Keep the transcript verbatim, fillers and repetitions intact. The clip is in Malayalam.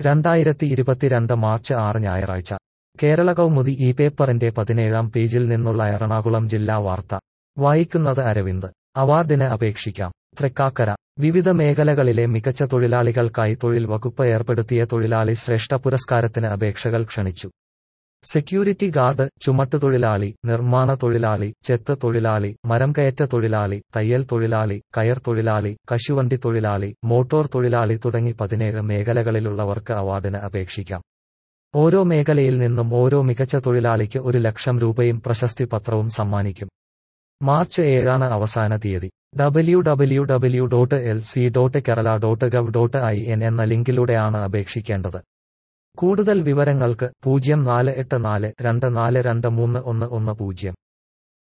രണ്ടായിരത്തി ഇരുപത്തിരണ്ട് മാർച്ച് ആറ് ഞായറാഴ്ച കേരള കൗമുദി ഈ പേപ്പറിന്റെ പതിനേഴാം പേജിൽ നിന്നുള്ള എറണാകുളം ജില്ലാ വാർത്ത വായിക്കുന്നത് അരവിന്ദ്. അവാർഡിന് അപേക്ഷിക്കാം. തൃക്കാക്കര. വിവിധ മേഖലകളിലെ മികച്ച തൊഴിലാളികൾക്കായി തൊഴിൽ വകുപ്പ് ഏർപ്പെടുത്തിയ തൊഴിലാളി ശ്രേഷ്ഠ പുരസ്കാരത്തിന് അപേക്ഷകൾ ക്ഷണിച്ചു. സെക്യൂരിറ്റി ഗാർഡ്, ചുമട്ടുതൊഴിലാളി, നിർമ്മാണ തൊഴിലാളി, ചെത്ത് തൊഴിലാളി, മരംകയറ്റ തൊഴിലാളി, തയ്യൽ തൊഴിലാളി, കയർ തൊഴിലാളി, കശുവണ്ടി തൊഴിലാളി, മോട്ടോർ തൊഴിലാളി തുടങ്ങി പതിനേഴ് മേഖലകളിലുള്ളവർക്ക് അവാർഡിന് അപേക്ഷിക്കാം. ഓരോ മേഖലയിൽ നിന്നും ഓരോ മികച്ച തൊഴിലാളിക്ക് ഒരു ലക്ഷം രൂപയും പ്രശസ്തി പത്രവും സമ്മാനിക്കും. മാർച്ച് ഏഴാണ് അവസാന തീയതി. W W W dot L C dot Kerala dot gov dot I N എന്ന ലിങ്കിലൂടെയാണ് അപേക്ഷിക്കേണ്ടത്. കൂടുതൽ വിവരങ്ങൾക്ക് പൂജ്യം നാല് എട്ട് നാല് രണ്ട് നാല് രണ്ട് മൂന്ന് ഒന്ന് ഒന്ന് പൂജ്യം.